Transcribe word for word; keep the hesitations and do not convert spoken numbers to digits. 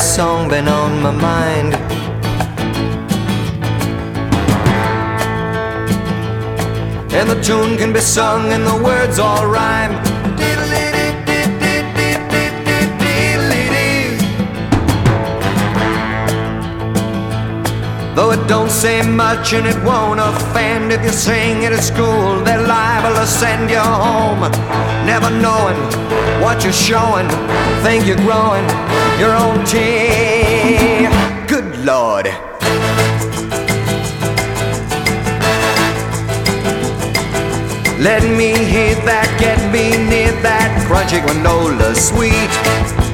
song been on my mind. And the tune can be sung and the words all rhyme. Though it don't say much and it won't offend, if you sing it at school, they're liable to send you home. Never knowing what you're showing, think you're growing your own tea. Good Lord. Let me hear that, get me near that crunchy granola sweet.